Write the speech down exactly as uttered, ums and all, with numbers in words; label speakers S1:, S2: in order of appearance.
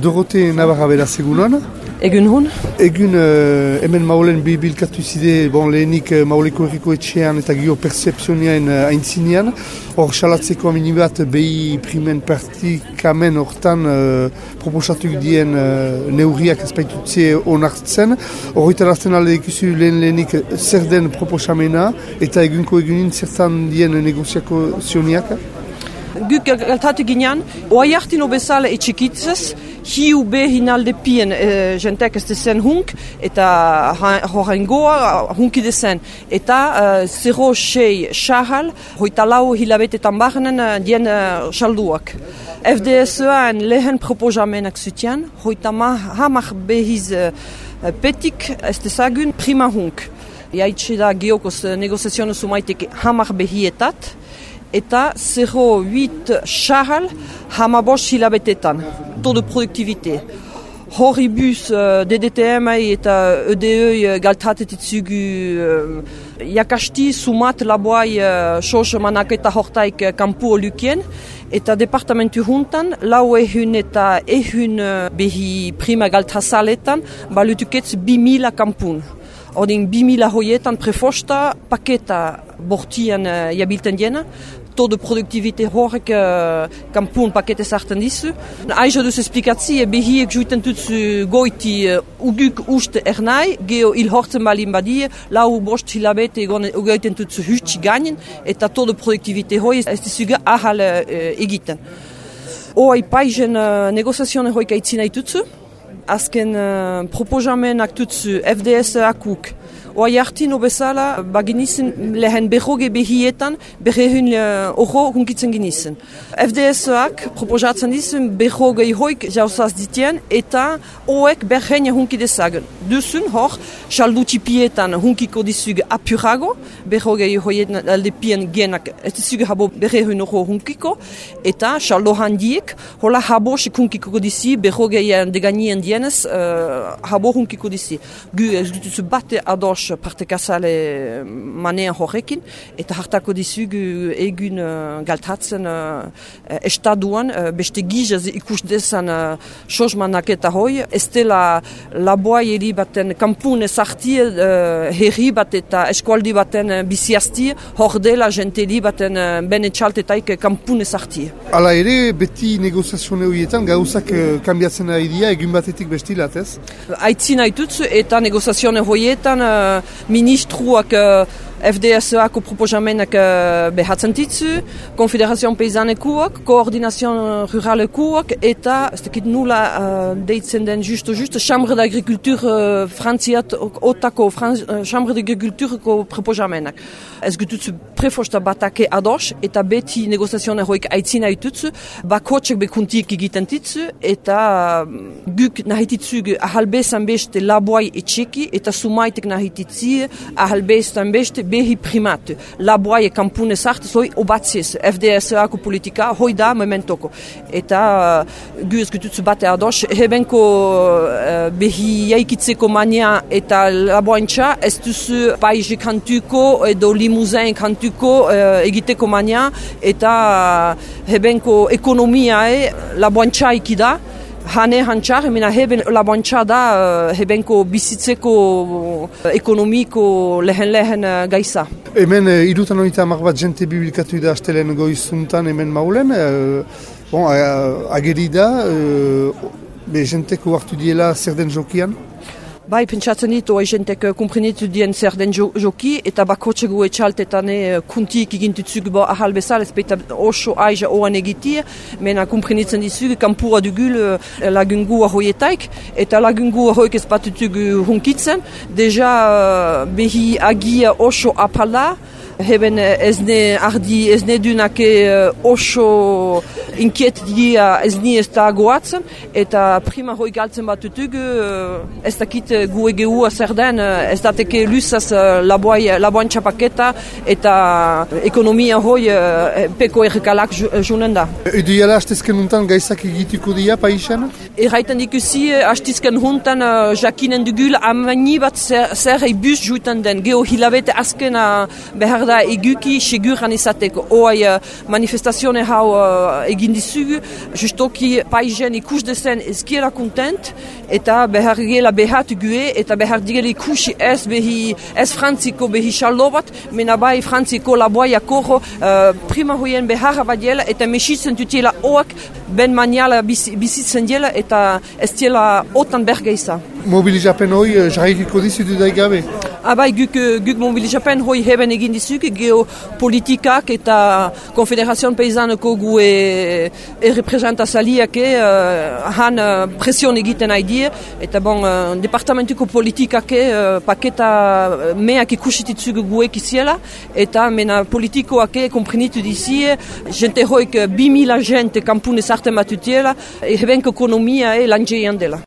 S1: Dorote Navarra beraz egunon.
S2: Egun hon?
S1: Egun uh, hemen maulen bilkatu zide, bon, lehenik uh, mauleko erriko etxean eta gio percepzionian uh, aintzinean. Hor salatzeko amini bat behi primen partikamen hortan uh, proposatu dien uh, neurriak ezpaitutze onartzen. Horretan azten alde ikusi lehen lehenik zer den proposamena eta egunko egunin zertan dien negoziako zioniak?
S2: Guk galtatu ginean, oai hartino bezala etxekitzez, hiu behin alde pien e, jentek ez dezen hunk, eta horrengoa hunki dezen. Eta uh, zero sei xahal, hoita lau hilabetetan barnen uh, dien uh, salduak. F D S-an lehen proposamenak zutian, hoita ma, hamak behiz uh, petik ez dezagun prima hunk. Jaitxe da geokoz negoziazioan sumaiteke hamak behietat, eta zero huit xahal hamabos hilabetetan, taux de productivité. Horribus uh, D D T M eta E D E galtatetitzugu uh, jakasti sumat laboai uh, sos manaketa hortaik uh, kampu olukien, eta departamentu juntan, lau ehun eta ehun uh, behi prima galtasaletan, balutuketz bi mila kampun. Ordin bi mila hoietan prefosta paketa bortian uh, jabilten diena, taux de productivité horrek uh, kampun pakete sartan dizu. Aiza dus esplikatzie behiek juiten tutsu goiti uh, uguk uste ernai, geo il hortzen balin badie, lau bost hilabete ugoiten tutsu hütsi gainen, eta taux de productivité hoi ez dizuga ahal uh, egiten. Oai paizen uh, negoziazione hoik aitzina itutsu, azken uh, proposamenak tutsu F D S-akuk, oai hartino bezala, baginizen lehen berroge behietan, berrehun oro hunkitzen ginizen. F D S-ak proposatzen dizen berroge hoik jauzaz ditien, eta oek berrenia hunki dezagen. Duzun hor, saldu txipietan hunkiko dizug apurago, berroge hoietan aldepien genak, ez dizug habo berrehun oro hunkiko, eta saldo handiek, hola habo sik hunkiko dizi, berrogean deganien dienez, uh, habo hunkiko dizi. Gu, ez dutuzu bate ados partekazale manean horrekin, eta hartako dizugu egun uh, galtatzen uh, estaduan, uh, beste gizaz ikus dezan uh, sosmanak eta hoi, ez dela laboai eri baten kampun ezartie, uh, herri bat eta eskualdi baten uh, biziaztie, hor dela jenteli baten uh, bene txaltetaik kampun ezartie.
S1: Hala ere, beti negoziazione horietan gauzak uh, kambiatzen ari dira, egun batetik bestilat, ez?
S2: Aitzin haitutzu, eta negoziazione horietan uh, ministruak uh, F D S-ako proposamenak uh, behatzen ditzu, Konfederazioan Peizanekuak, Koordinazion Ruralekuak, eta, ez dakit nula uh, deitzen den justo-just, Chambre d'Agriculture uh, frantziat otako uh, Chambre d'Agricultureko proposamenak. Ez gututzu prefosta batake ados, eta beti negoziazioan erroik aitzina itutzu, bakotxek bekuntiek egiten ditzu, eta uh, guk nahititzug ahalbezan beste laboai etxeki, eta sumaitek nahititzi ahalbezan beste behi primatu. Laboai e kampune sartu zoi obatziz, F D S-ako politika, hoi da momentoko. Eta uh, gu ez gututzu bate ados, hebenko uh, behi jaikitzeko mania eta laboantxa, ez duzu paiji kantuko edo limuzen kantuko uh, egiteko mania, eta uh, hebenko ekonomiae laboantxa ikida, hane hantxar, emina heben laboantxa da uh, hebenko bizitzeko uh, ekonomiko lehen-lehen uh, gaisa.
S1: Hemen uh, irutan horita amak bat jente bibilkatu da astelen goizuntan hemen maulen, uh, bon, uh, ageri da, uh, be jenteko hartu diela zer den jokian?
S2: Bai, pentsatzen ditu, oai jentek komprenitu dien zer den jo, joki, eta bakotxegu etxaltetane kuntiik egintutzuk bo ahal bezal, ez baita oso aiza oan egitia, mena komprenitzen dizuk, kampura dugul lagungua hoietaik, eta lagungua hoik ez batutuk hunkitzen, deja behi agia oso apala, heben ezne ardi, ezne dunake oso inkiet dia ezni ez da goatzen, eta prima hoi galtzen batutuk, ez dakit gu egeu zer den, ez dateke lusaz laboan txapaketa, eta ekonomia hoi peko errekalak junen da.
S1: Edo jala hastezken untan gaizak egituko dia paixan?
S2: Erraiten dikusi, hastezken huntan jakinen dugul amani bat zer, zer eibuz juiten den, geho hilabete azkena behar da eguki seguran izateko. Oai uh, manifestazione hau uh, egin dizugu, justoki paizen ikus dezen ezkiela kontent, eta behar gela behatu gue, eta behar digela ikusi ez behi, ez frantziko behi xaldo bat, mena bai frantziko laboia korro, uh, prima hoien beharra badiela, eta mesitzen dutiela oak, ben maniala bizitzen diela, eta ez diela otan bergeiza.
S1: Mobilizapen hoi jarrikiko dizutu daik gabe?
S2: Abai, guk, guk mobilizapen hoi heben egin dizuk, geopolitikak eta Konfederazioan Peisaneko gue errepresentazaliak uh, han uh, presion egiten haidie, eta bon, uh, departamentuko politikak uh, paketa meak ikusititzuk guek iziela, eta mena politikoak komprenitu dizie, jente hoik bi mila jente kampune sartzen batutiela, e hebenko ekonomia e lan dela.